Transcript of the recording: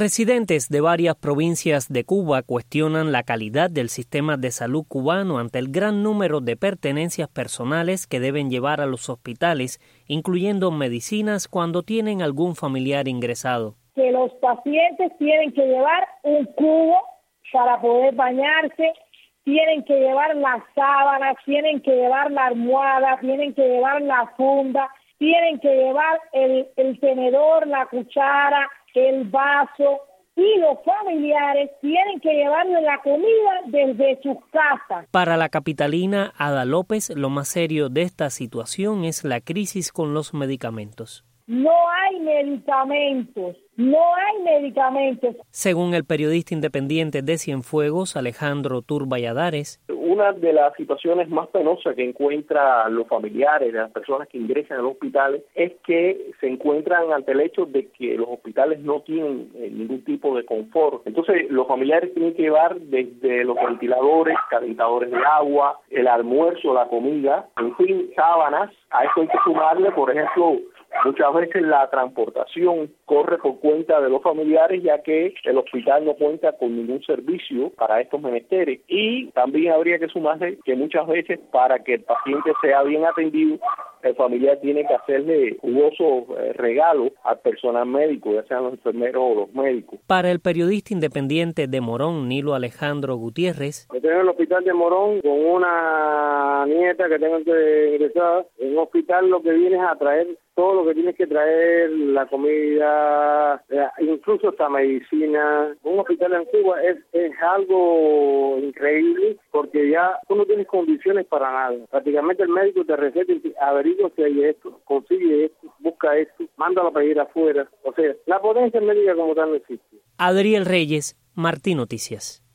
Residentes de varias provincias de Cuba cuestionan la calidad del sistema de salud cubano ante el gran número de pertenencias personales que deben llevar a los hospitales, incluyendo medicinas cuando tienen algún familiar ingresado. Que los pacientes tienen que llevar un cubo para poder bañarse, tienen que llevar las sábanas, tienen que llevar la almohada, tienen que llevar la funda, tienen que llevar el tenedor, la cuchara, el vaso, y los familiares tienen que llevarle la comida desde sus casas. Para la capitalina Ada López, lo más serio de esta situación es la crisis con los medicamentos. No hay medicamentos. Según el periodista independiente de Cienfuegos, Alejandro Turballadares, una de las situaciones más penosas que encuentran los familiares de las personas que ingresan a los hospitales es que se encuentran ante el hecho de que los hospitales no tienen ningún tipo de confort. Entonces, los familiares tienen que llevar desde los ventiladores, calentadores de agua, el almuerzo, la comida, en fin, sábanas. A eso hay que sumarle, por ejemplo, muchas veces la transportación corre por cuenta de los familiares, ya que el hospital no cuenta con ningún servicio para estos menesteres. Y también habría que sumarle que muchas veces, para que el paciente sea bien atendido, el familiar tiene que hacerle jugosos regalos al personal médico, ya sean los enfermeros o los médicos. Para el periodista independiente de Morón, Nilo Alejandro Gutiérrez, estoy en el hospital de Morón con una nieta que tengo que ingresar. En un hospital lo que viene es a traer todo lo que tienes que traer, la comida, incluso hasta medicina. Un hospital en Cuba es algo increíble, porque ya tú no tienes condiciones para nada. Prácticamente el médico te receta y averigua si hay esto, consigue esto, busca esto, mándalo a pedir afuera. O sea, la potencia médica como tal no existe. Adriel Reyes, Martí Noticias.